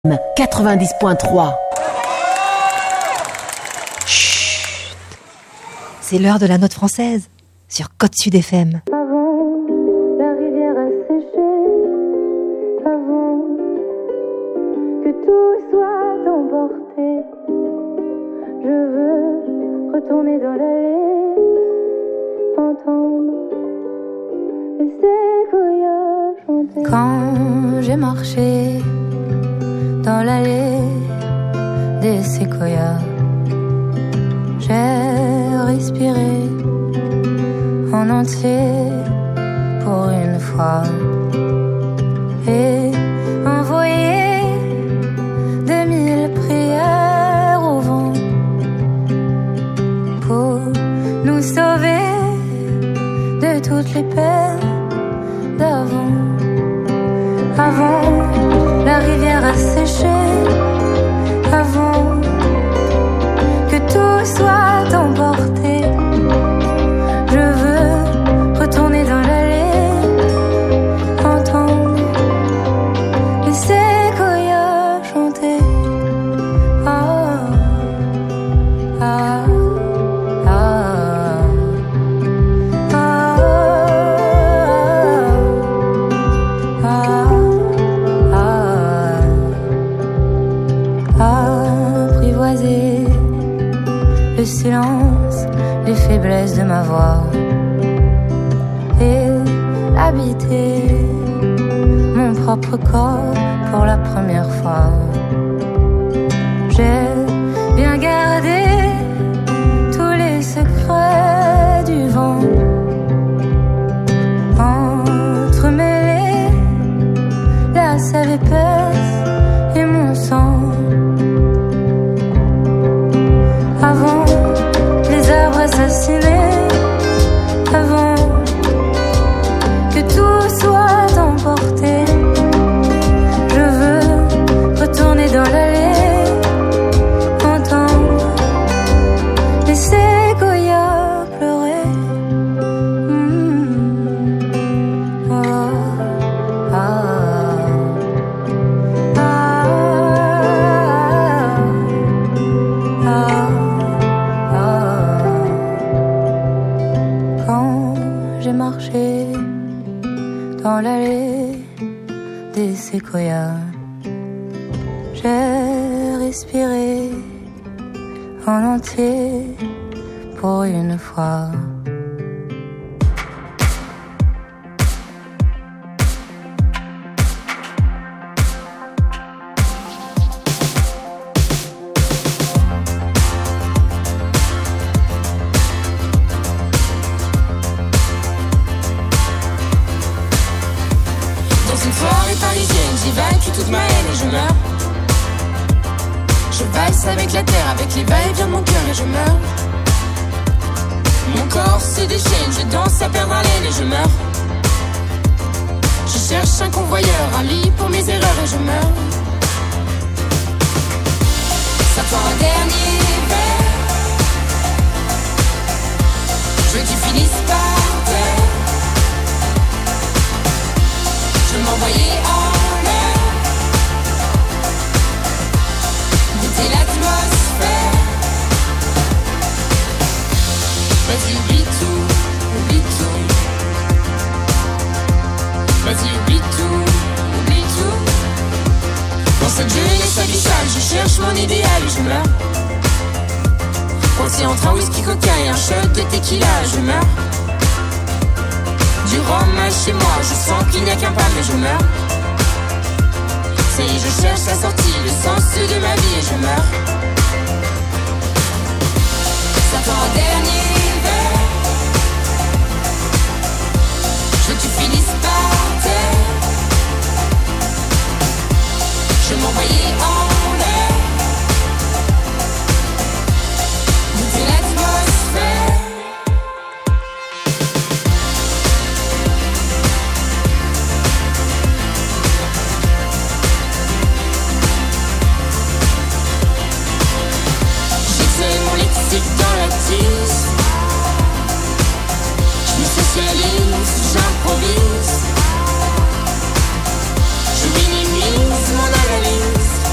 90.3. Chut. C'est l'heure de la note française sur Côte Sud FM. Avant, la rivière a séché. Avant que tout soit emporté, je veux retourner dans l'allée, entendre les séquoias chanter. Quand j'ai marché dans l'allée des séquoias, j'ai respiré en entier pour une fois et envoyé 2000 prières au vent pour nous sauver de toutes les peines d'avant. Avant, la rivière a séché. Avant que tout soit emporté, je veux retourner dans l'allée, entendre les séquoias chanter. Ah, ah, ah, ah, apprivoiser le silence, les faiblesses de ma voix et habiter mon propre corps pour la première fois. J'ai bien gardé tous les secrets du vent, entremêlé la sève épaisse et mon sang. Avant les arbres assassinés, avant que tout soit emporté, je veux retourner dans l'allée, entendre les séquoias pleurer. Oh, ah, ah, ah. Quand j'ai marché dans l'allée des séquoias, j'ai respiré en entier pour une fois. J'ai vaincu toute ma haine et je meurs. Je valse avec la terre, avec les va-et-vient de mon cœur et je meurs. Mon corps se déchaîne, je danse à perdre haleine et je meurs. Je cherche un convoyeur, un lit pour mes erreurs et je meurs. Ça prend un dernier verre. Je veux que tu finisses par terre. Je m'envoyais en l'atmosphère. Vas-y, oublie tout, oublie tout. Vas-y, oublie tout, oublie tout. Dans cette jeunesse abyssale, je cherche mon idéal et je meurs. Coincé entre un whisky coca et un shot de tequila, je meurs. Du rhum chez moi, je sens qu'il n'y a qu'un pas, mais je meurs. Je cherche la sortie, le sens de ma vie et je meurs. Ça prend un dernier verre. Je veux que tu finisses par terre. Je m'envoyais en l'air. Goûter l'atmosphère. Dans la tisse, je me socialise, j'improvise, je minimise mon analyse.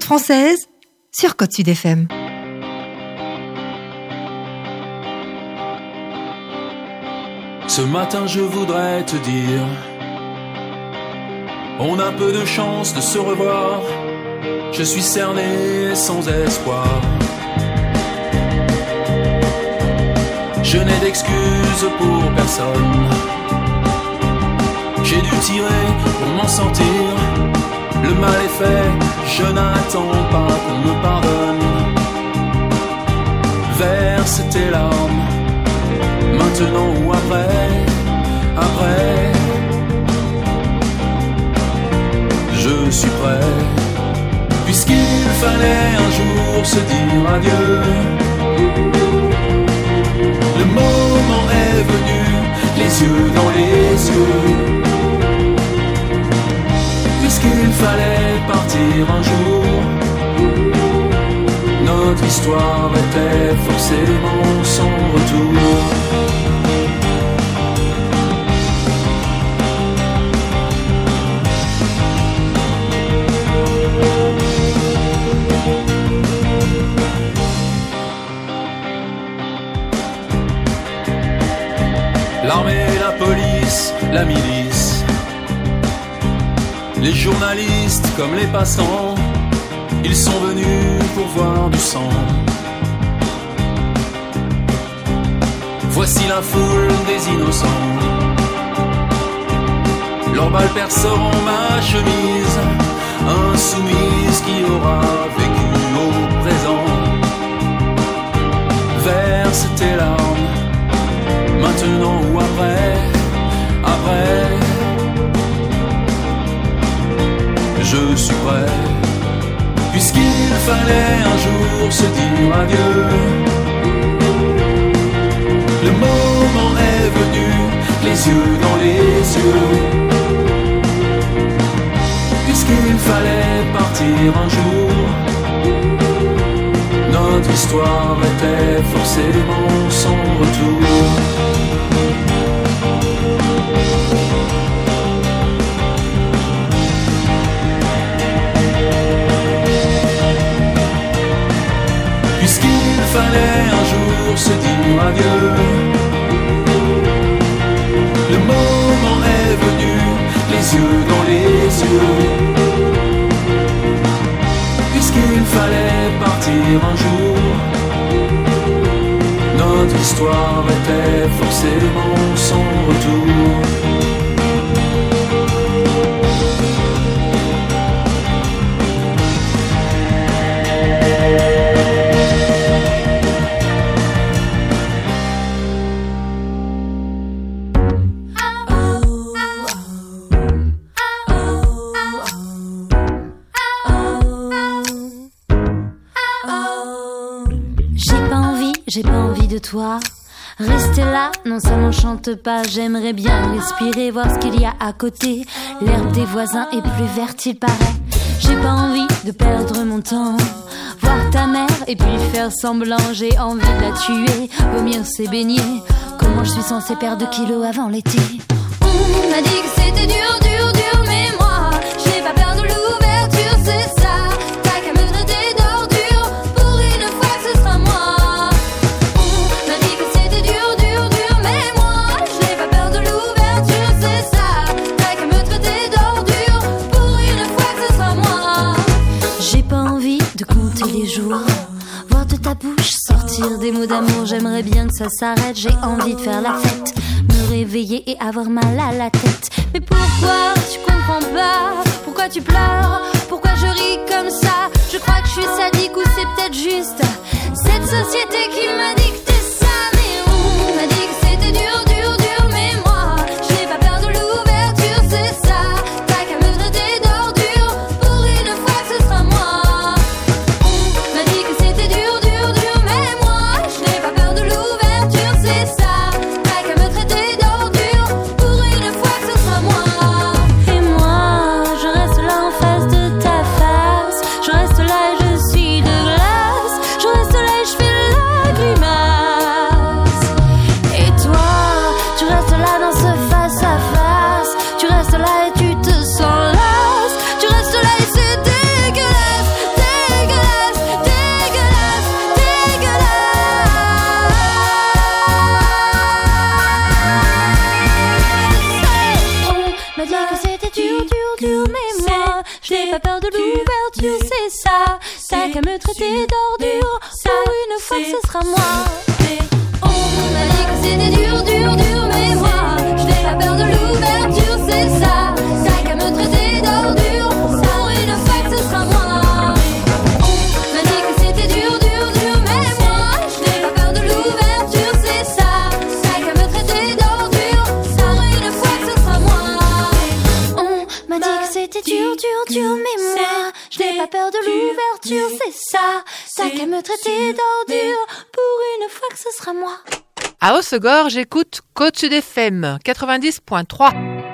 française sur Côte Sud FM. Ce matin je voudrais te dire, on a peu de chance de se revoir. Je suis cerné sans espoir. Je n'ai d'excuses pour personne. J'ai dû tirer pour m'en sortir. Le mal est fait, je n'attends pas qu'on me pardonne. Verse tes larmes, maintenant ou après, après. Je suis prêt, puisqu'il fallait un jour se dire adieu. Le moment est venu, les yeux dans les yeux. Puisqu'il fallait partir un jour, notre histoire était forcément sans retour. L'armée, la police, la milice, les journalistes comme les passants, ils sont venus pour voir du sang. Voici la foule des innocents. Leurs balles perceront ma chemise, insoumise qui aura vécu au présent. Verse tes larmes, maintenant ou après, après. Je suis prêt, puisqu'il fallait un jour se dire adieu. Le moment est venu, les yeux dans les yeux. Puisqu'il fallait partir un jour, notre histoire était forcément sans retour. Puisqu'il fallait un jour se dire adieu. Le moment est venu, les yeux dans les yeux. Puisqu'il fallait partir un jour, notre histoire était forcément sans retour. J'ai pas envie de toi. Rester là, non ça m'enchante pas. J'aimerais bien respirer, voir ce qu'il y a à côté. L'herbe des voisins est plus verte, il paraît. J'ai pas envie de perdre mon temps. Voir ta mère et puis faire semblant. J'ai envie de la tuer, vomir c'est baigner. Comment je suis censée perdre 2 kilos avant l'été? On m'a dit que c'était dur, dur, dur, mais moi j'ai pas peur de l'ouverture, c'est ça. T'as qu'à me traiter d'ordure, pour une fois que ce sera moi. Voir de ta bouche sortir des mots d'amour. J'aimerais bien que ça s'arrête. J'ai envie de faire la fête, me réveiller et avoir mal à la tête. Mais pourquoi tu comprends pas? Pourquoi tu pleures? Pourquoi je ris comme ça? Je crois que je suis sadique ou c'est peut-être juste cette société qui m'a dicté ça. Mais on m'a dit que c'était dur, dur, dur, mais moi j'ai pas peur de l'ouverture, c'est ça. T'as qu'à me traiter d'ordure, pour une fois que ce sera moi. Je reste là, je fais la grimace. J'ai pas peur de l'ouverture, c'est ça. T'as qu'à me traiter d'ordure. Pour une fois que ce sera moi. On m'a dit que c'était dur, dur, dur, mais moi je n'ai pas peur de l'ouverture, c'est ça. T'as qu'à me traiter d'ordure. Pour une fois que ce sera moi. On m'a dit que c'était dur, dur, dur, mais moi je n'ai pas peur de l'ouverture, c'est ça. T'as qu'à me traiter d'ordure. Pour une fois que ce sera moi. On m'a dit que c'était dur, dur, dur, mais moi je n'ai pas peur de l'ouverture, c'est ça. T'as qu'à me traiter d'ordure. Pour une fois que ce sera moi. À Hossegor, j'écoute Côte Sud FM 90.3.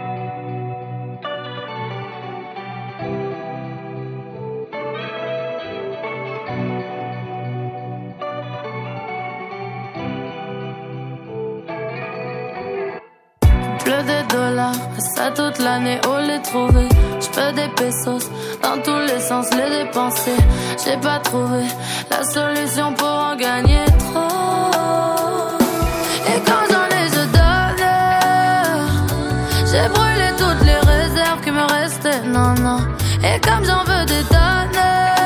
Pleut des dollars, ça toute l'année, où les trouver? J'peux des pesos, dans tous les sens les dépenser. J'ai pas trouvé la solution pour en gagner trop. Et quand j'en ai, je donne. J'ai brûlé toutes les réserves qui me restaient, non, non. Et comme j'en veux des tonnes,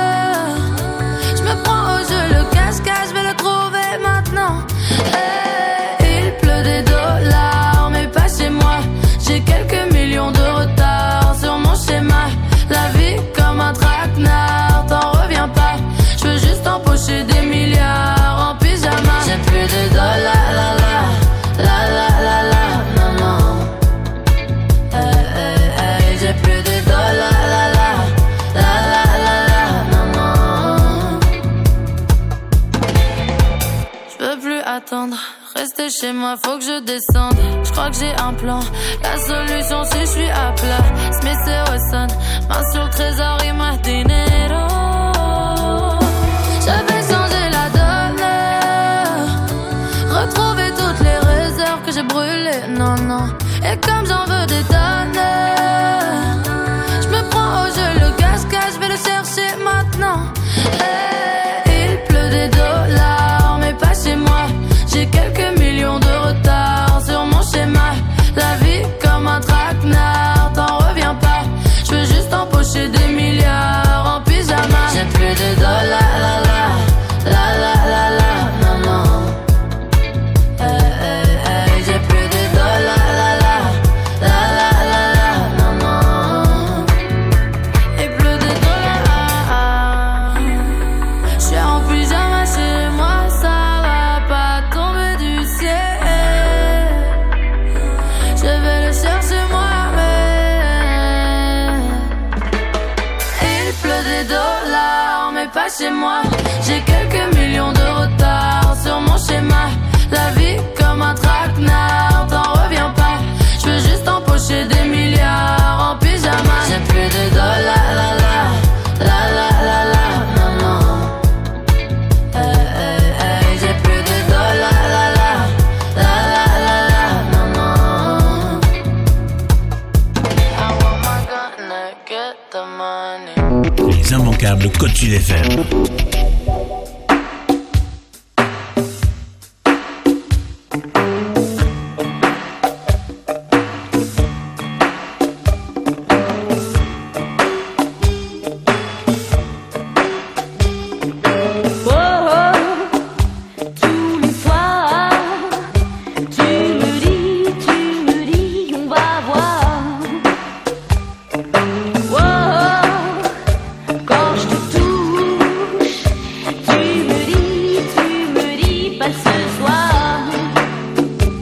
j'me prends au jeu le cache-cache, j'vais le trouver maintenant. Il pleut des dollars, mais pas chez moi. J'ai quelques millions de retard sur mon schéma. La vie comme un traquenard, t'en reviens pas. J'veux juste empocher des milliards en pyjama. J'ai plus de dollars, la la, la la la la, non non. J'ai plus de dollars, la la, la la la la, non non. J'peux plus attendre. Rester chez moi, faut que je descende. J'crois que j'ai un plan. La solution, si j'suis à plat. Smith et Wesson, main sur le trésor, il m'a dinero. J'avais changé la donne. Retrouver toutes les réserves que j'ai brûlées, non, non. Et comme j'en veux des tonnes, j'me prends au jeu le cache-cache, j'vais le chercher maintenant. Il pleut des dollars, mais pas chez moi. J'ai quelques millions de retard sur mon schéma. La vie comme un traquenard, t'en reviens pas. J'veux juste empocher des milliards en pyjama. J'ai plus de dollars, la la, la la la la, non non. J'ai plus de dollars, la la, la la la la, non non. Et plus de dollars. J'suis en pyjama chez moi, ça va pas tomber du ciel. Je vais le chercher moi-même. Il pleut des dollars, mais pas chez moi. J'ai quelques millions de retard sur mon schéma. La vie comme un traquenard, t'en reviens pas. J'veux juste empocher des milliards en pyjama. J'ai plus de dollars, la la, la la la la, non non. J'ai plus de dollars, la la, la la la la, non non. I want my gun to get the money. Les immanquables Côte Sud FM. Tu me dis, pas ce soir.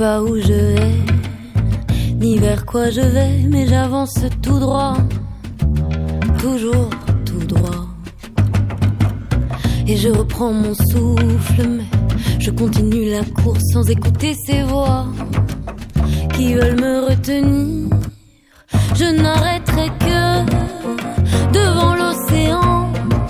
pas où je vais, ni vers quoi je vais, mais j'avance tout droit, toujours tout droit. Et je reprends mon souffle, mais je continue la course sans écouter ces voix qui veulent me retenir. Je n'arrêterai que devant l'océan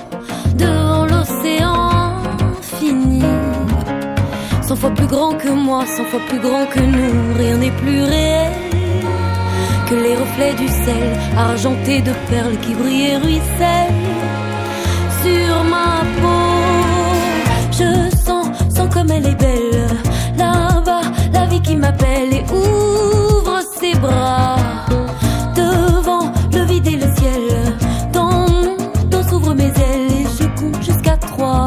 fini. 100 fois plus grand que moi, 100 fois plus grand que nous, rien n'est plus réel que les reflets du sel, argentés de perles qui brillent et ruissellent sur ma peau. Je sens comme elle est belle, là-bas, la vie qui m'appelle et ouvre ses bras. Devant le vide et le ciel, dans mon dos s'ouvrent mes ailes et je compte jusqu'à 3.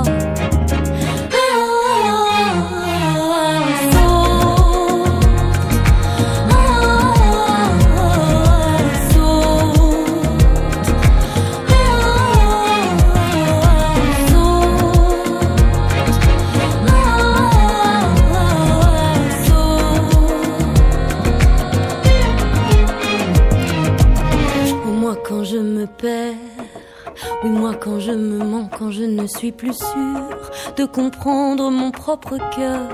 Oui, moi quand je me mens, quand je ne suis plus sûre de comprendre mon propre cœur,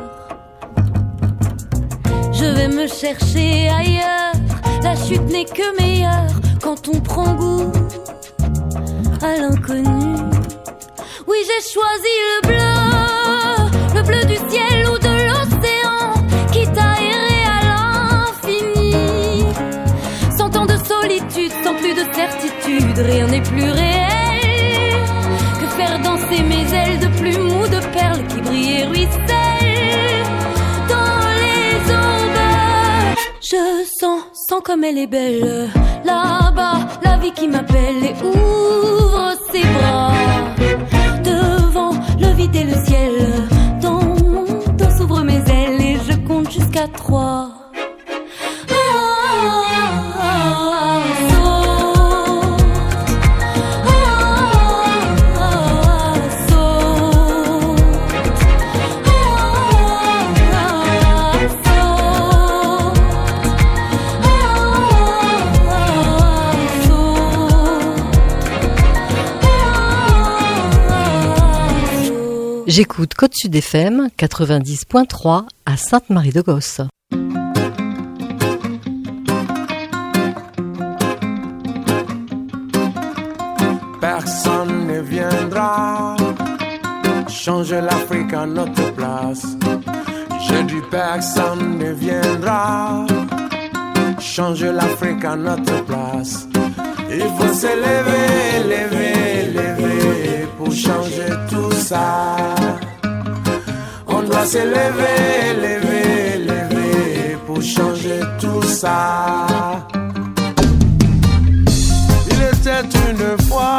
je vais me chercher ailleurs. La chute n'est que meilleure quand on prend goût à l'inconnu. Oui, j'ai choisi le bleu du ciel ou de l'océan, quitte à errer à l'infini. 100 ans de solitude, sans plus de certitude, rien n'est plus réel que faire danser mes ailes de plumes ou de perles qui brillent et ruissellent dans les aubes. Je sens comme elle est belle, là-bas, la vie qui m'appelle et ouvre ses bras. Devant le vide et le ciel, dans mon dos s'ouvrent mes ailes et je compte jusqu'à 3. J'écoute Côte Sud FM 90.3 à Sainte-Marie-de-Gosse. Personne ne viendra changer l'Afrique à notre place. J'ai dit personne ne viendra changer l'Afrique à notre place. Il faut se lever, lever, lever pour changer tout ça. On doit se lever, lever, lever pour changer tout ça. Il était une fois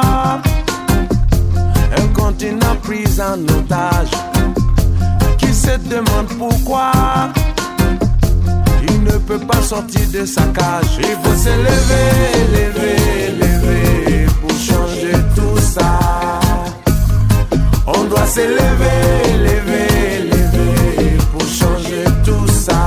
un continent pris en otage qui se demande pourquoi il ne peut pas sortir de sa cage. Il faut se lever, lever, lever pour changer tout ça. On doit se lever, lever, lever pour changer tout ça.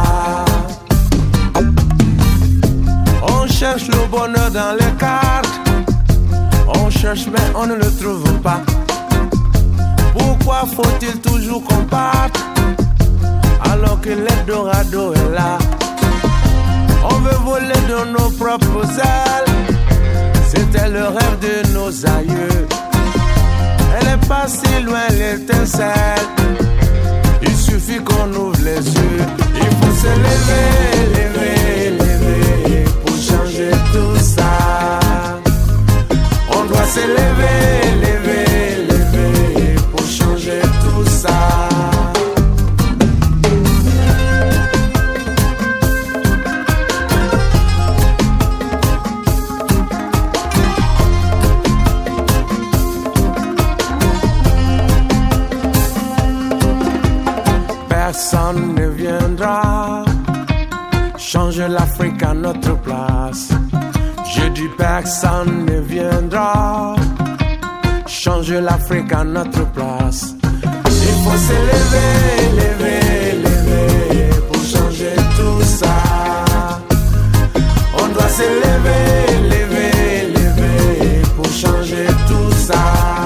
On cherche le bonheur dans les cartes. On cherche mais on ne le trouve pas. Pourquoi faut-il toujours qu'on parte alors que l'Eldorado est là? On veut voler de nos propres ailes. C'était le rêve de nos aïeux. Elle est pas si loin l'étincelle. Il suffit qu'on ouvre les yeux. Il faut se lever, lever, lever pour changer tout ça. On doit se lever, lever, lever pour changer tout ça. Personne ne viendra changer l'Afrique à notre place. Je dis personne ne viendra changer l'Afrique à notre place. Il faut se lever, lever, lever pour changer tout changer tout ça.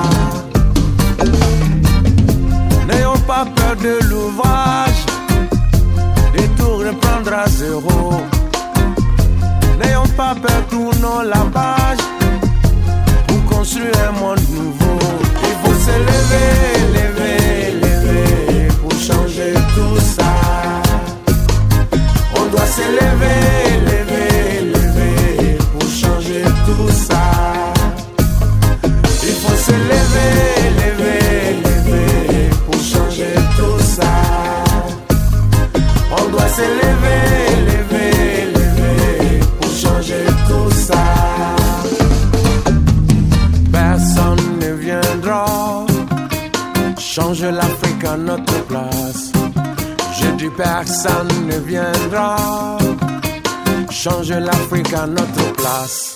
N'ayons pas peur de l'ouvrage, et tout reprendre à zéro. N'ayons pas peur, tournons la page pour construire un monde nouveau. Il faut se lever, lever, lever pour changer tout ça. On doit se lever, lever, lever pour changer tout ça. Il faut se lever, lever, lever pour changer tout ça. On doit se lever, lever, lever pour changer tout ça. Personne ne viendra changer l'Afrique à notre place. Je dis personne ne viendra changer l'Afrique à notre place.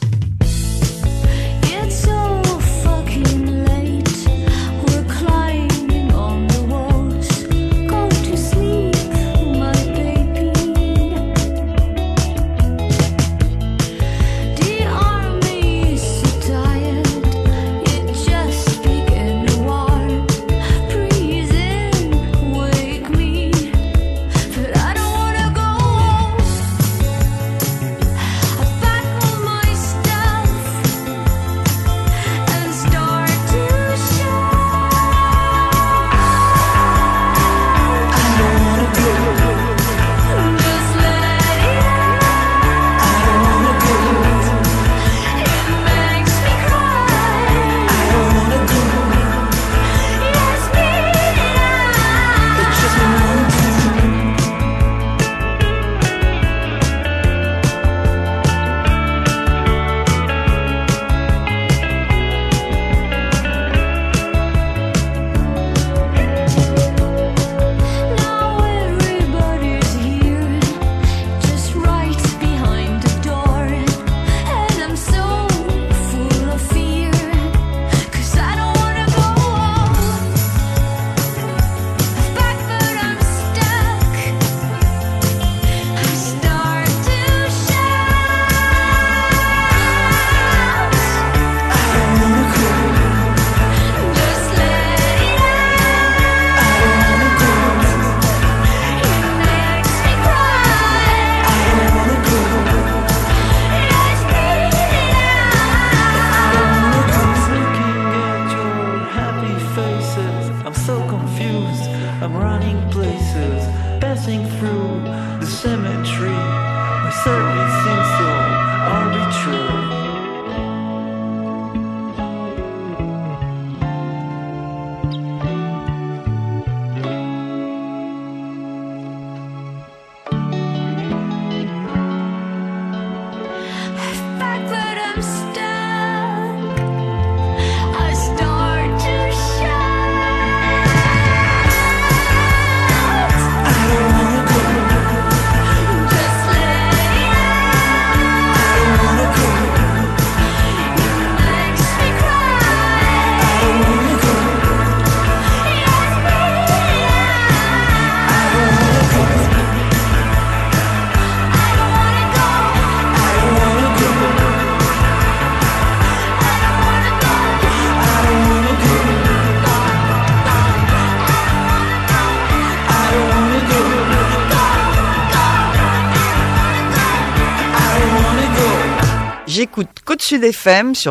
J'écoute Côte Sud FM sur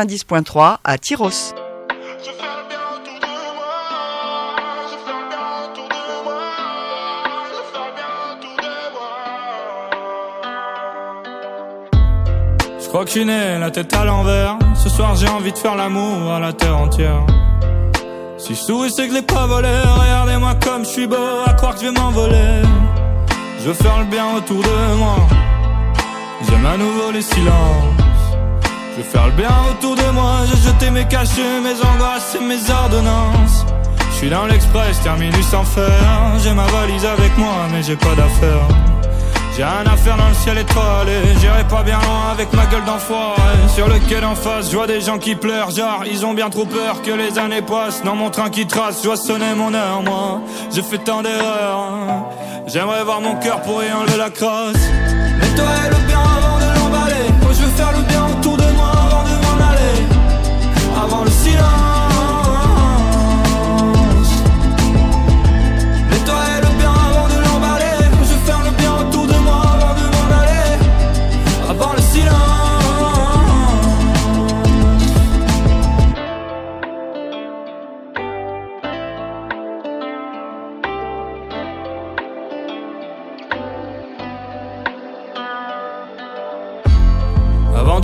90.3 à Tyros. Je crois que je suis né la tête à l'envers. Ce soir j'ai envie de faire l'amour à la terre entière. Si je souris c'est que je l'ai pas volé. Regardez-moi comme je suis beau, à croire que je vais m'envoler. Je veux faire le bien autour de moi. J'aime à nouveau les silences. Je veux faire le bien autour de moi. J'ai jeté mes cachets, mes angoisses et mes ordonnances. Je suis dans l'express, terminus sans fer. J'ai ma valise avec moi, mais j'ai pas d'affaires. J'ai un affaire dans le ciel étoilé. J'irai pas bien loin avec ma gueule d'enfoiré. Sur le quai d'en face, je vois des gens qui pleurent. Genre, ils ont bien trop peur que les années passent. Dans mon train qui trace, je vois sonner mon heure, moi. J'ai fait tant d'erreurs. J'aimerais voir mon cœur pour y enlever la crasse. Nettoyer le bien avant de l'emballer. Moi je veux faire le bien autour de moi avant de m'en aller.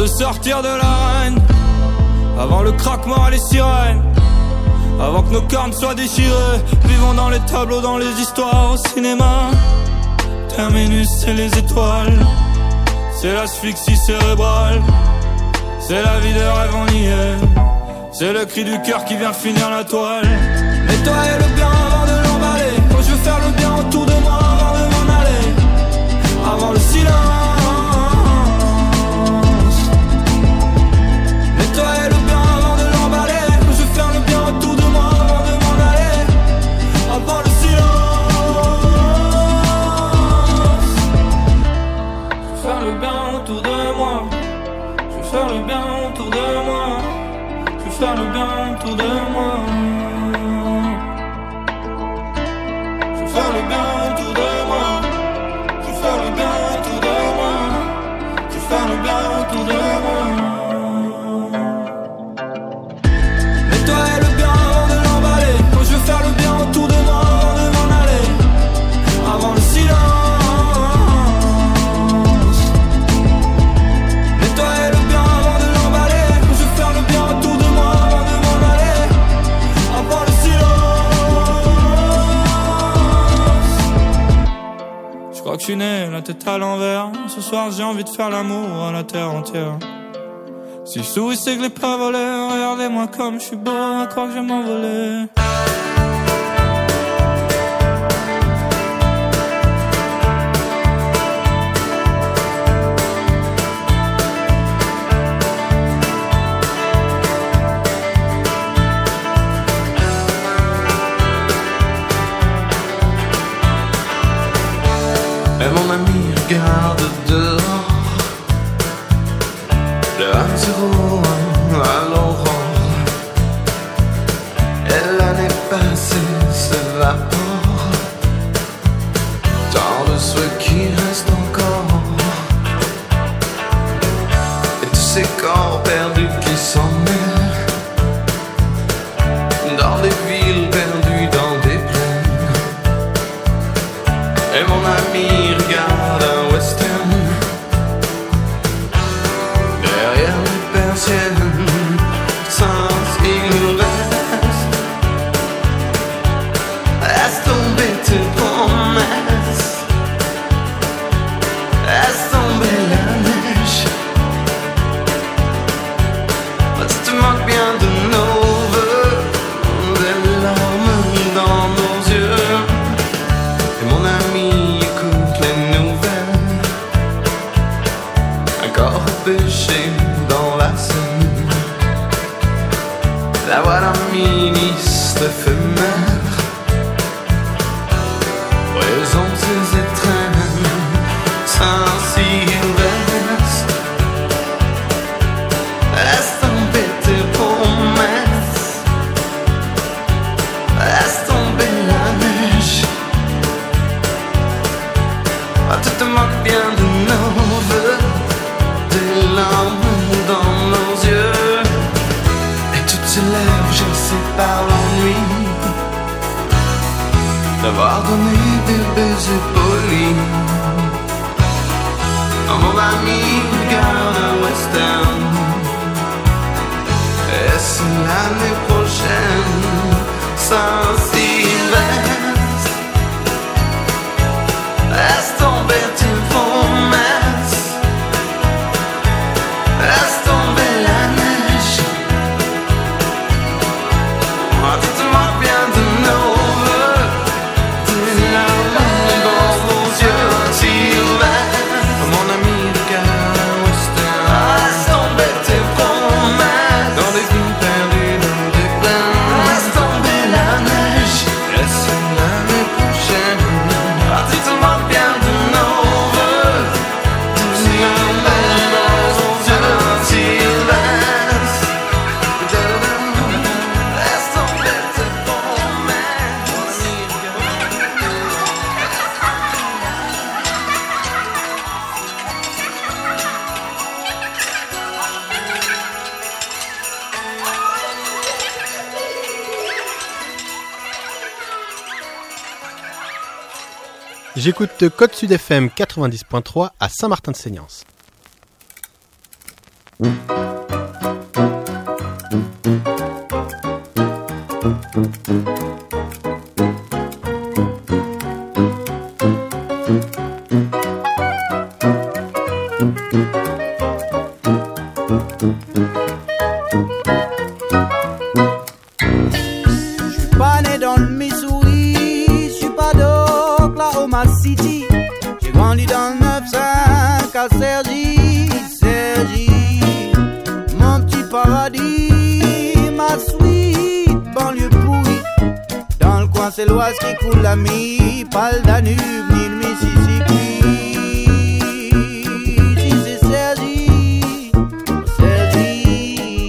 de sortir de l'arène, avant le craquement et les sirènes, avant que nos cornes soient déchirées. Vivons dans les tableaux, dans les histoires, au cinéma. Terminus, c'est les étoiles, c'est l'asphyxie cérébrale, c'est la vie de rêve, on y est. C'est le cri du cœur qui vient finir la toile. Nettoyer le bien avant de l'emballer. Moi je veux faire le bien autour de moi avant de m'en aller. Avant le silence. Nettoyer le bien avant de l'emballer. Moi je veux faire le bien autour de moi avant de m'en aller. Avant le silence. Je veux faire le bien autour de moi. Je veux faire le bien autour de moi. Faire le bien autour de moi. Je veux faire le bien autour de moi. Je veux faire le bien autour de moi. Je veux faire le bien autour de moi. Nettoyer le bien avant de l'emballer. Moi je veux faire le bien autour de moi avant de m'en aller. Avant le silence. Nettoyer le bien avant de l'emballer. Moi je veux faire le bien autour de moi. Je crois que je suis né la tête à l'envers. Ce soir j'ai envie de faire l'amour à la terre entière. Si je souris c'est que je l'ai pas volé. Regardez-moi comme je suis beau, à croire que je vais m'envoler. Et mon ami regarde dehors, de 1-0 à l'aurore. Et l'année passée s'évapore, tant de ceux qui restent encore. Et tous ces corps perdus qui s'en mêlent, dans des villes perdues, dans des plaines. Et mon ami regarde un western, derrière les persiennes, sans il reste. Laisse tomber tes promesses, laisse tomber la neige. Tu te moques bien de nos voeux, des larmes dans nos yeux. Et mon ami écoute les nouvelles, un corps pêché dans la Seine. La voix d'un ministre éphémère présente ses étrennes, Saint-Sylvestre. Laisse tomber tes promesses, laisse tomber la neige. Tu te moques bien de nos voeux, des larmes dans nos yeux. Et toutes ces lèvres gercées par l'ennui d'avoir donné des baisers polis. Oh, mon ami regarde un western, et c'est l'année prochaine, Saint-Sylvestre. Laisse tomber tes promesses, laisse tomber la neige. Tu te moques bien de nos voeux, des larmes dans nos yeux. Sylvestre, mon ami regarde un western. Laisse tomber tes promesses, dans des villes perdues, dans des plaines. Laisse tomber la neige, et c'est l'année prochaine. Tu te moques bien de nos voeux, des larmes dans nos yeux. Sylvestre, laisse tomber tes promesses. J'écoute Côte Sud FM 90.3 à Saint-Martin-de-Seignance. C'est l'Oise qui coule la mi, pas le Danube ni le Mississippi. Si c'est Sergi, Sergi.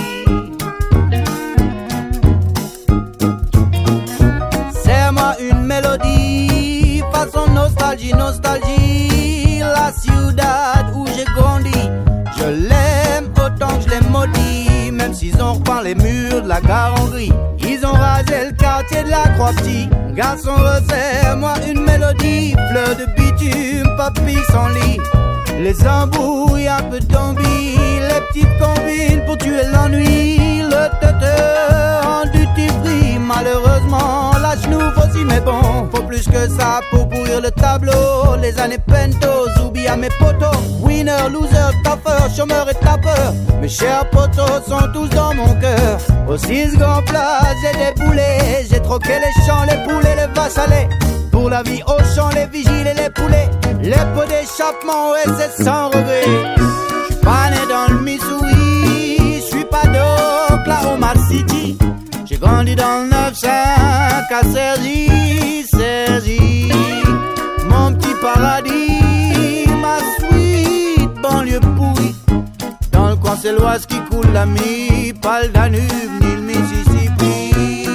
Serre-moi une mélodie, façon nostalgie, nostalgie. La ciudad où j'ai grandi, je l'aime autant que je l'ai maudit. Même s'ils ont repeint les murs de la gare en gris, ils ont rasé le quartier de la Croix-Petit. Garçon, resserre-moi une mélodie, fleur de bitume, papy sans lit. Les embrouilles, un peu d'ambi, les petites combines pour tuer l'ennui. Le teuteur en duty-free, malheureusement, la chenouf aussi, mais bon, faut plus que ça pour pourrir le tableau. Les années pentos, oublie à mes potos. Winner, loser, tapeur, chômeur et tapeur. Mes chers potos sont tous dans mon cœur. Aux 6 grands plats, j'ai des poulets. J'ai troqué les champs, les poulets, les vaches à lait. Pour la vie au champ, les vigiles et les poulets. Les pots d'échappement, ouais, c'est sans regret. J'suis pas né dans le Missouri, j'suis pas d'Oklahoma City. J'ai grandi dans le 9-5 à Sergi, Sergi. Mon petit paradis, ma sweet banlieue pourrie. Dans le coin, c'est l'Oise qui coule la mi, pas le Danube ni le Mississippi.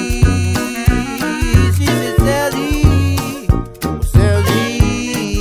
Si c'est Sergi, Sergi.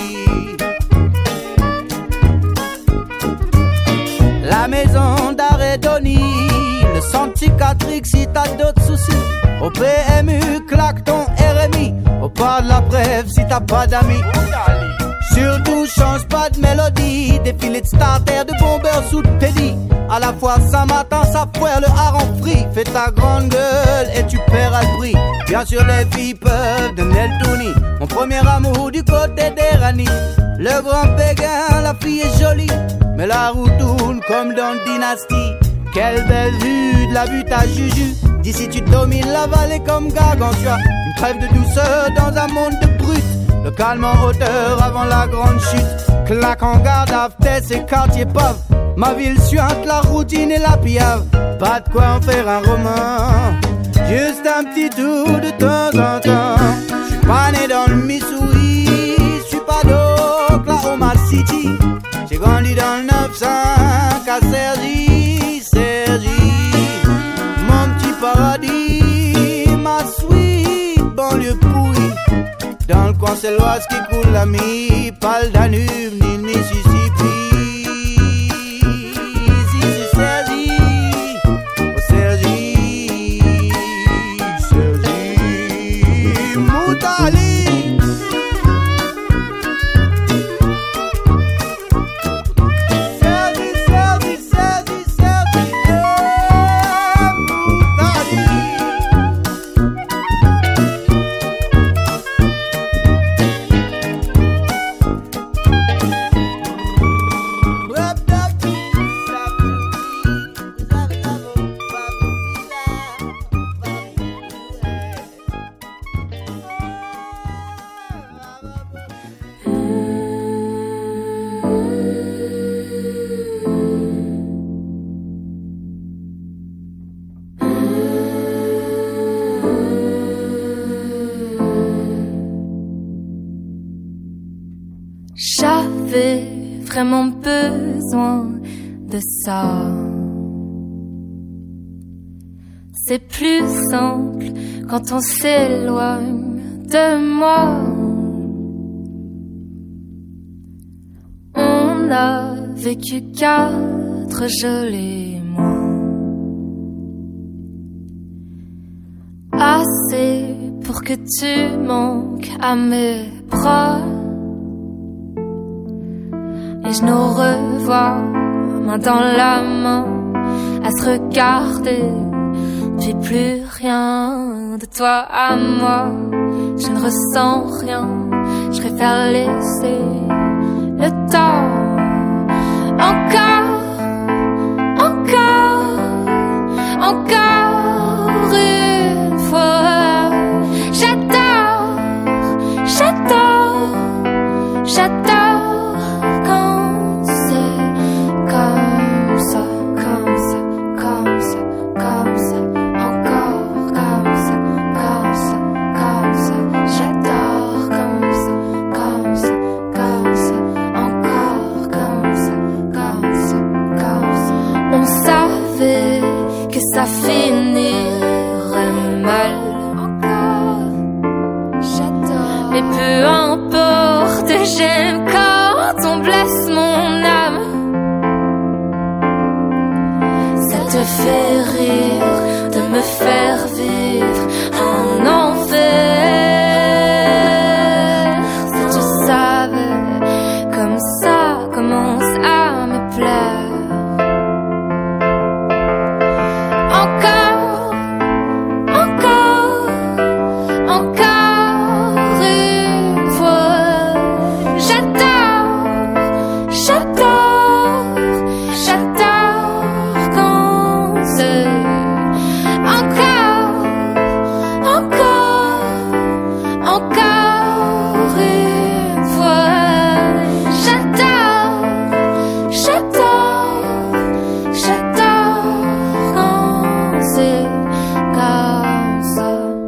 La maison d'arrêt d'Oni, le centre psychiatrique si t'as d'autres soucis. Au PMU, claque ton RMI. Au pas de la brève si t'as pas d'amis. Surtout change pas de mélodie. Défilé de starter, de bombeurs sous Teddy. À la fois Saint-Martin, ça foire le hareng frit. Fais ta grande gueule et tu paieras le prix. Bien sûr les filles peuvent donner le tournis. Mon premier amour du côté des Rani. Le grand Péguin, la fille est jolie, mais la roue tourne comme dans Dynastie. Quelle belle vue de la butte à Juju. D'ici tu domines la vallée comme Gargantua. Une trêve de douceur dans un monde de brut. Le calme en hauteur avant la grande chute. Claque en garde à Tess et quartier pauvre. Ma ville suinte, la routine et la piave. Pas de quoi en faire un roman, juste un petit tour de temps en temps. J'suis pas né dans le Missouri, j'suis pas d'Oklahoma City. J'ai grandi dans le 9-5 à Sergi, Sergi. Mon petit paradis, ma sweet banlieue pourrie. Dans le coin, c'est l'Oise qui coule la mi, pas le Danube ni le Mississippi. Si c'est Sergi, oh Sergi, Sergi, Moutali. J'avais vraiment besoin de ça. C'est plus simple quand on s'éloigne de moi. On a vécu 4 jolis mois, assez pour que tu manques à mes bras. Et je nous revois main dans la main, à se regarder, puis plus rien. De toi à moi, je ne ressens rien. Je préfère laisser le temps. Encore, encore une fois. J'adore quand c'est comme ça, comme ça, comme ça, comme ça. Encore comme ça, comme ça, comme ça. J'adore comme ça, comme ça, comme ça. Encore comme ça, comme ça, comme ça. On savait que ça finirait mal. Encore, j'adore. Mais peu importe, j'aime quand on blesse mon âme. Ça te fait rire de me faire vivre un enfer. Si tu savais comme ça commence à me plaire. Encore, encore, encore une fois. J'adore, j'adore, j'adore quand c'est encore, encore, encore une fois. J'adore, j'adore, j'adore quand c'est comme ça.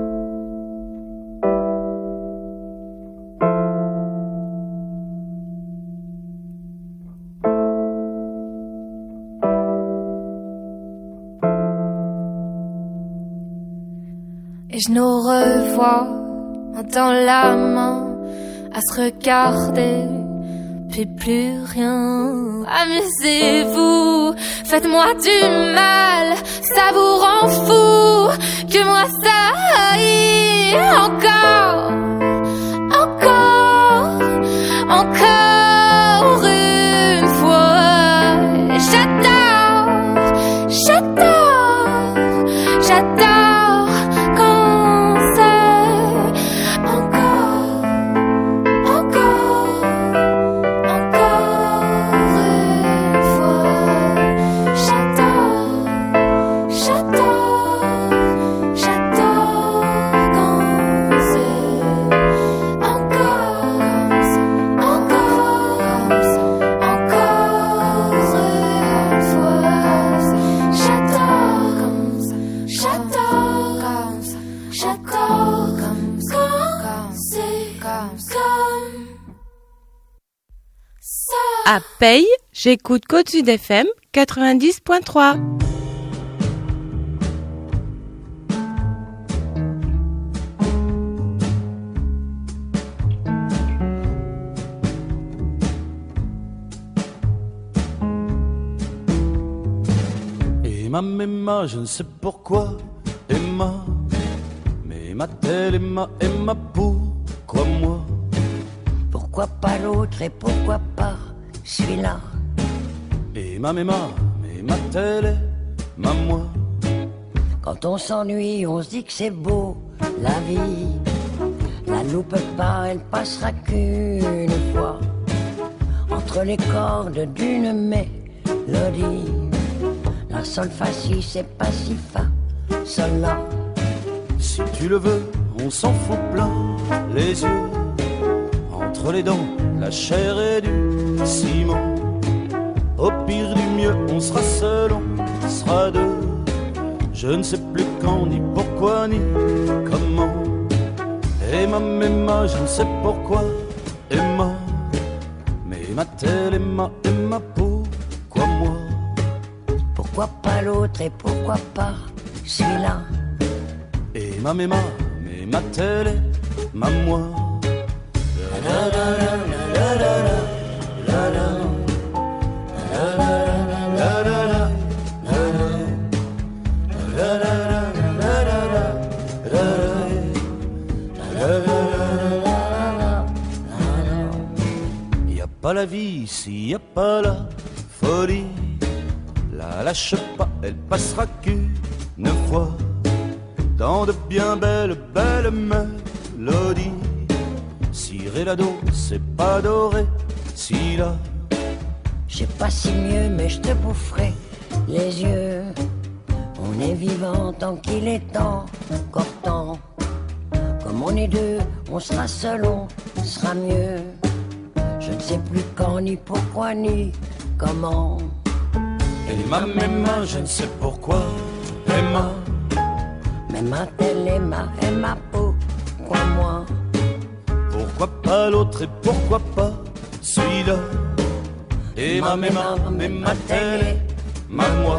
Et je nous revois, main dans la main, à se regarder, puis plus rien. Amusez-vous, faites-moi du mal, ça vous rend fou, que moi ça aille. Encore, encore, encore une fois. J'adore, j'adore, j'adore quand c'est encore, encore, encore une fois. J'adore, j'adore, j'adore quand c'est encore, encore, encore une fois. J'adore comme ça, j'adore comme ça, j'adore comme ça, c'est comme ça. À Paye, j'écoute Côte Sud FM 90.3. Emma, je ne sais pourquoi, Emma, mais m'a-t-elle, Emma, pourquoi moi? Pourquoi pas l'autre et pourquoi pas celui-là? Emma, mais m'a-t-elle, moi? Quand on s'ennuie, on se dit que c'est beau, la vie. La loupe pas, elle passera qu'une fois. Entre les cordes d'une mélodie. La sol fa si, c'est pas si fa, sol la. Si tu le veux, on s'en fout plein les yeux. Entre les dents, la chair et du ciment. Au pire du mieux, on sera seul, on sera deux. Je ne sais plus quand, ni pourquoi, ni comment. Emma, je ne sais pourquoi, Emma. Mais m'a-t-elle, Emma, pourquoi moi? Pourquoi pas l'autre et pourquoi pas celui-là? Emma, mais m'a-t-elle, moi? Y a pas la vie s'il y a pas la folie. lâche pas, elle passera qu'une fois dans de bien belles mélodies. Si ré la do, c'est pas doré, si la. J'ai pas si mieux, mais je te boufferai les yeux. On est vivant tant qu'il est encore temps. Comme on est deux, on sera seul, on sera mieux. Je ne sais plus quand, ni pourquoi, ni comment. Emma, je ne sais pourquoi. Emma, elle Emma, pourquoi moi? Pourquoi pas l'autre et pourquoi pas celui-là? Emma, telle, ma moi.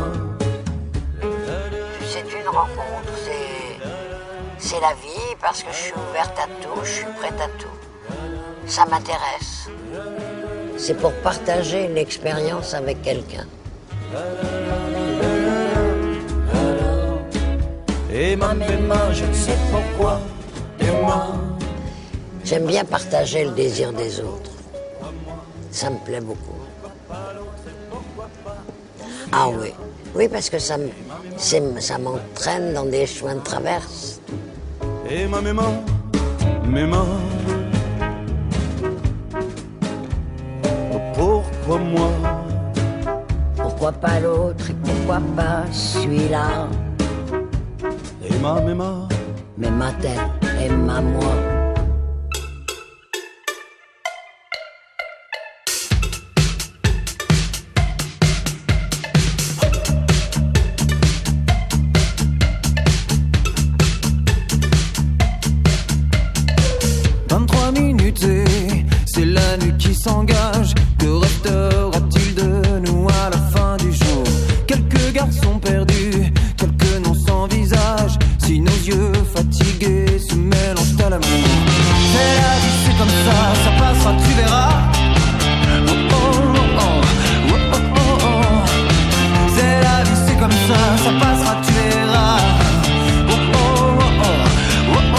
C'est une rencontre, c'est la vie, parce que je suis ouverte à tout, je suis prête à tout. Ça m'intéresse. C'est pour partager l'expérience avec quelqu'un. Emma, je ne sais pourquoi. Emma. J'aime bien partager le désir des autres. Ça me plaît beaucoup. Ah oui, oui, parce que ça m'entraîne dans des chemins de traverse. Emma, pourquoi moi? Pourquoi pas l'autre et pourquoi pas celui-là? Emma, telle, Emma, moi. C'est la nuit qui s'engage. Que restera-t-il de nous à la fin du jour? Quelques garçons perdus, quelques noms sans visage. Si nos yeux fatigués se mélangent à l'amour. C'est la vie, c'est comme ça passera, tu verras. Oh oh oh oh, oh oh oh oh. C'est la vie, c'est comme ça passera, tu verras. Oh oh oh oh, oh oh oh.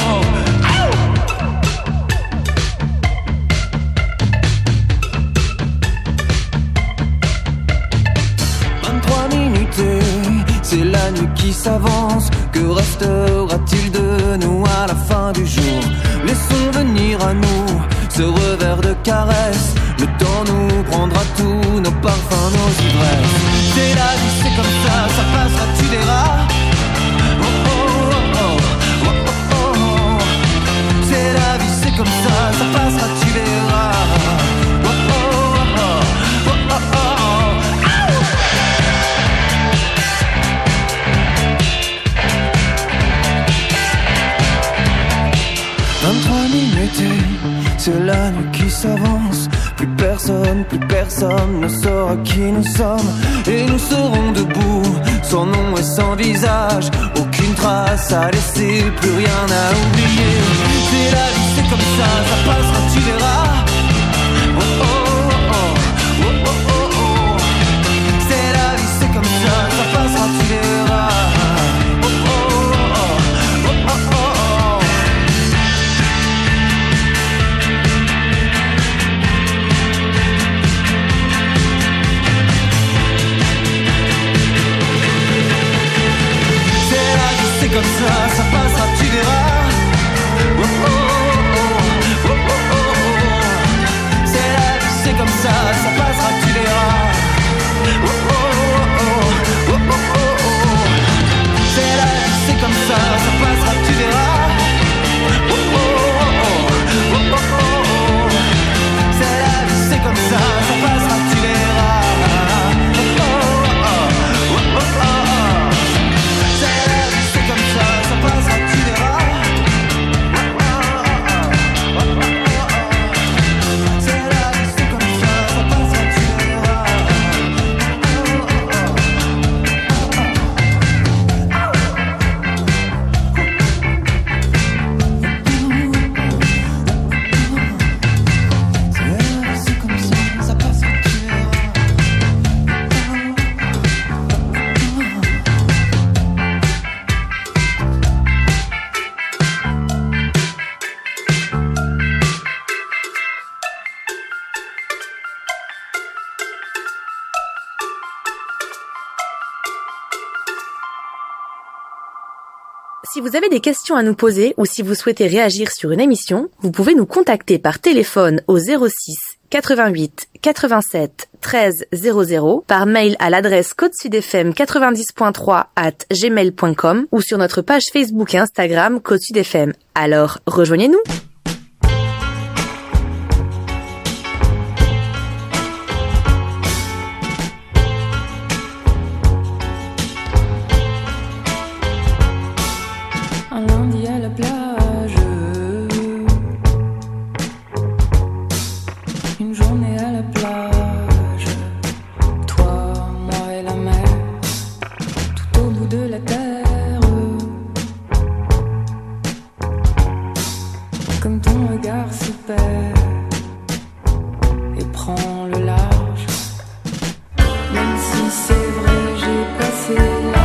23 minutes, c'est la nuit qui s'avance. Que restera-t-il de nous à la fin du jour? Laissons venir à nous ce revers de caresse. Le temps nous prendra tous nos parfums, nos ivresses. C'est la vie, c'est comme ça passera, tu verras. Oh oh oh oh, oh oh oh oh. C'est la vie, c'est comme ça passera, tu verras. Oh oh oh oh, oh oh oh. 23 minutes, c'est la nuit qui s'avance. Plus personne ne saura qui nous sommes. Et nous serons debout, sans nom et sans visage. Aucune trace à laisser, plus rien à oublier. C'est la vie, c'est comme ça passera, tu verras. Oh oh oh, oh oh oh oh. C'est la vie, c'est comme ça passera, tu verras. Oh oh oh, oh oh oh. C'est comme ça passera, tu verras. Oh oh oh, oh oh oh oh. C'est la vie, c'est comme ça passera, tu verras. Oh oh oh, oh oh oh oh. C'est la vie, c'est comme ça passera, tu verras. Oh oh oh, oh oh oh. C'est la vie, c'est comme ça passera, tu verras. Oh oh oh, oh oh oh. C'est la vie, c'est comme ça Si vous avez des questions à nous poser ou si vous souhaitez réagir sur une émission, vous pouvez nous contacter par téléphone au 06 88 87 13 00, par mail à l'adresse côte-sud-fm90.3@gmail.com ou sur notre page Facebook et Instagram Côte Sud FM. Alors, rejoignez-nous! Un lundi à la plage, une journée à la plage, toi, moi et la mer, tout au bout de la terre, comme ton regard se perd et prend le large, même si c'est vrai j'ai passé l'âge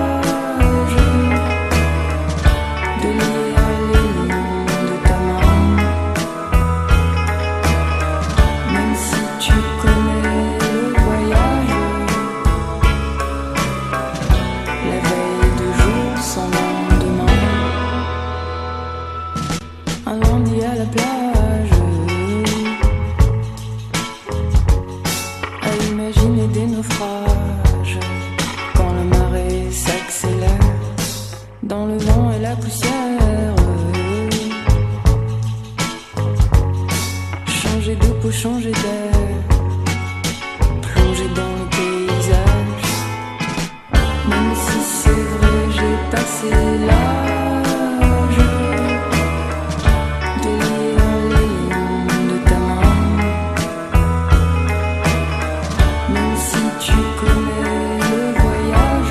de lire les lignes de ta main, même si tu connais le voyage, la veille de jour sans lendemain, un lundi à la plage, à imaginer des naufrages quand le marais s'accélère dans le vent et la poussière. Changer de peau, changer d'air, plonger dans le paysage. Même si c'est vrai, j'ai passé l'âge de lire les lignes de ta main. Même si tu connais le voyage,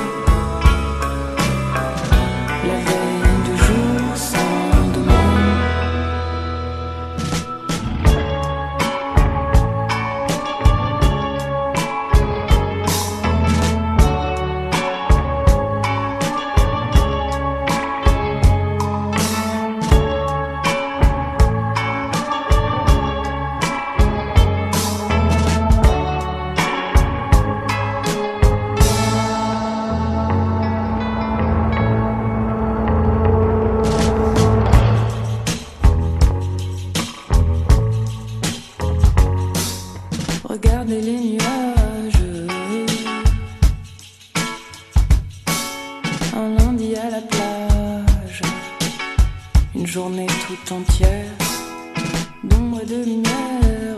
la veille de jour sans lendemain. Regardez les nuages, un lundi à la plage, une journée tout entière d'ombre et de lumière.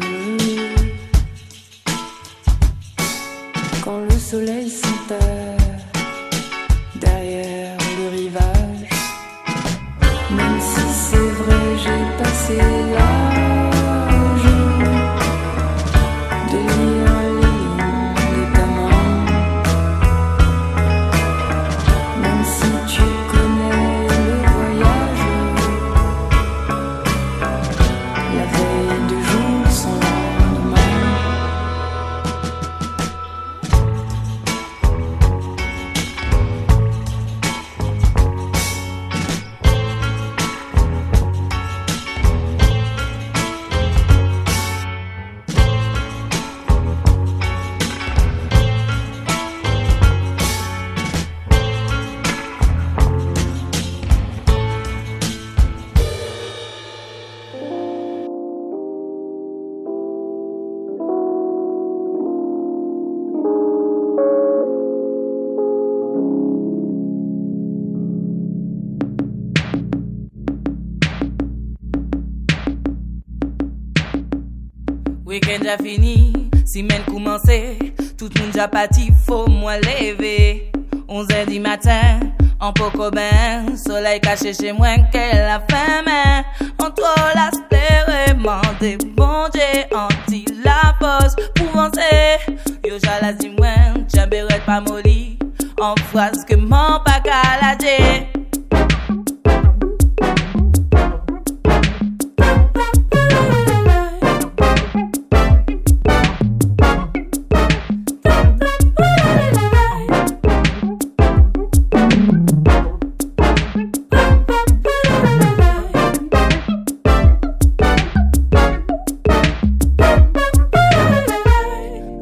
Quand le soleil s'enterre derrière le rivage, même si c'est vrai j'ai passé l'âge de lire les lignes de ta main. Même si tu connais le voyage, la veille de jour sans lendemain. Week-end déjà fini, semaine commencée, tout le monde déjà parti, faut moi lever. 11h du matin, en poco ben, soleil caché chez moi, qu'elle a faim, mais entre l'aspect des bon Dieu, anti la pause, pour avancer. Yo jalasi moi, j'abéret pas molly, en phrase que mon pas caladé.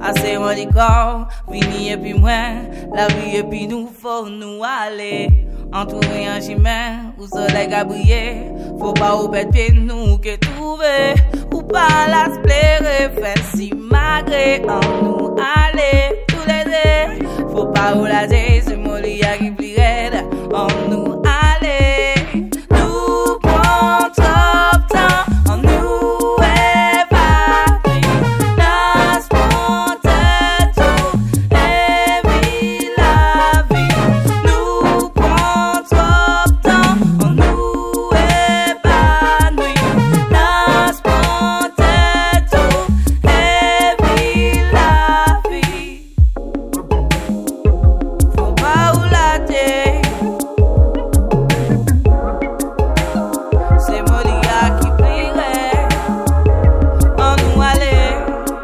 Fini et puis moi, la vie et puis nous faut nous aller. entouré en chimère, où soleil a brillé. Faut pas ou pète pied nous que trouver, ou pas la splairer, faire si malgré en nous aller tous les deux. Faut pas ou la dire, ce mot li a qui plie raide, en nous aller. Nous prend trop temps, en nous évacuer, la spontané tout, et vie la vie. Nous prend trop temps, en nous évanouir, la spontané tout, et vie la vie. Faut pas ou la dire. C'est Molia qui plierait en nous aller,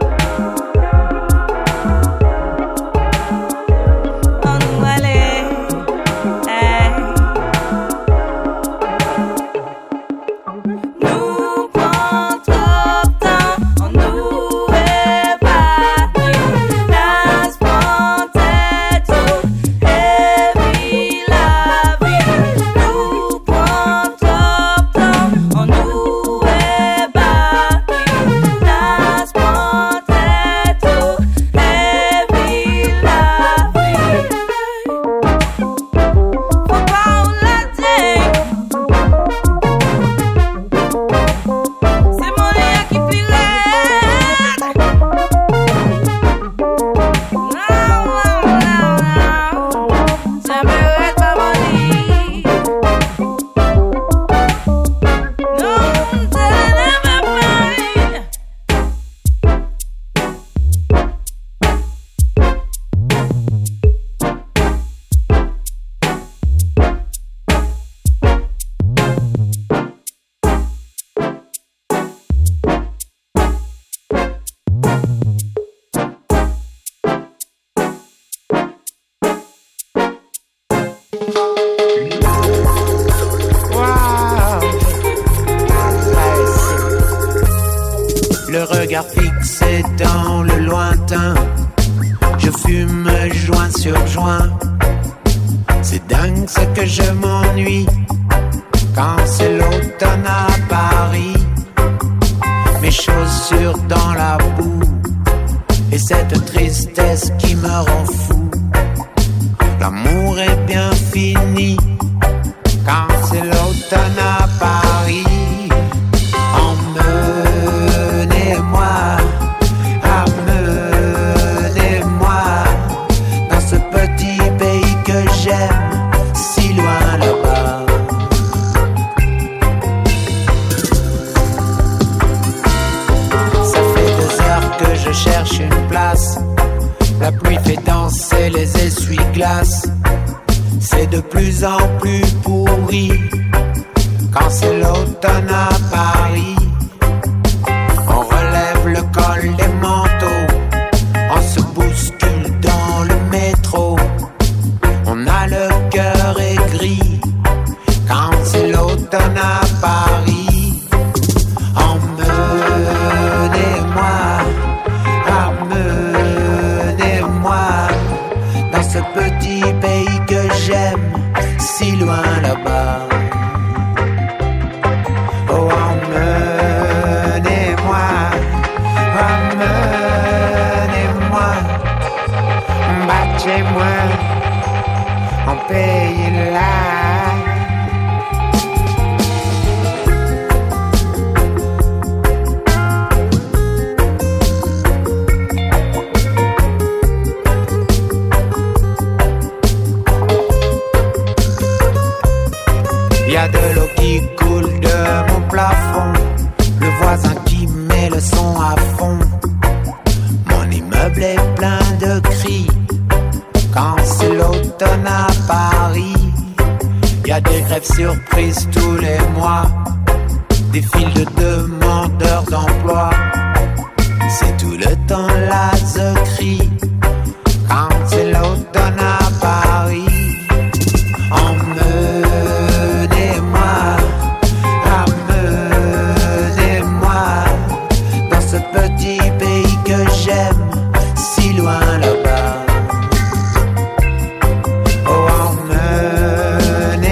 en nous aller, hey. Nous prend trop temps, en nous évanouir, la spontané tout, et vie la vie. Nous prend trop temps, en nous évanouir, la spontané tout, et vie la vie. Faut pas ou la dire. C'est mon lien qui pirate. Non, ça me reste pas mon lit. Non, ça never mind. Le regard fixé dans le lointain, je fume joint sur joint. C'est dingue ce que je m'ennuie quand c'est l'automne à Paris. Mes chaussures dans la boue et cette tristesse qui me rend fou. L'amour est bien fini quand c'est l'automne à Paris. Emmenez-moi, amenez-moi dans ce petit pays que j'aime, si loin là-bas. Ça fait 2 heures que je cherche une place. La pluie fait danser les essuie-glaces. C'est de plus en plus pourri quand c'est l'automne à Paris. On relève le col des manteaux, on se bouscule dans le métro. On a le cœur aigri quand c'est l'automne à Paris. Emmenez-moi, amenez-moi dans ce petit pays que j'aime, si loin là-bas. Oh, emmenez-moi, amenez-moi, battez-moi, en pays là. Y a de l'eau qui coule de mon plafond, le voisin qui met le son à fond. Mon immeuble est plein de cris quand c'est l'automne à Paris. Y a des grèves surprises tous les mois, des files de demandeurs d'emploi. C'est tout le temps la crie quand c'est l'automne à Paris. Emmenez-moi, amenez-moi dans ce petit pays que j'aime, si loin là-bas. Oh, emmenez-moi.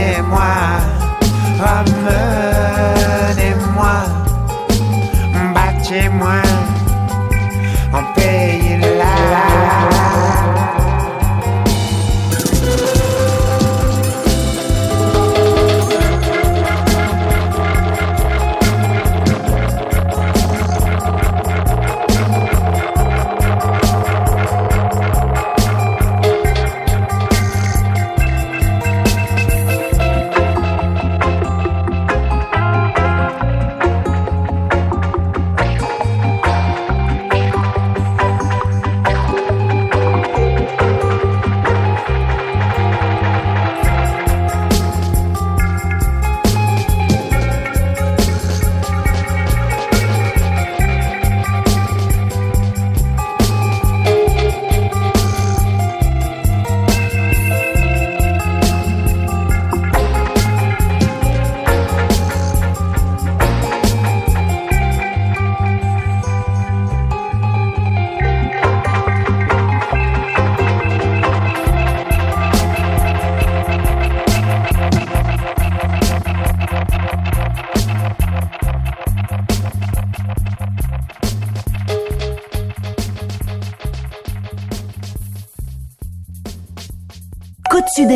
Côte Sud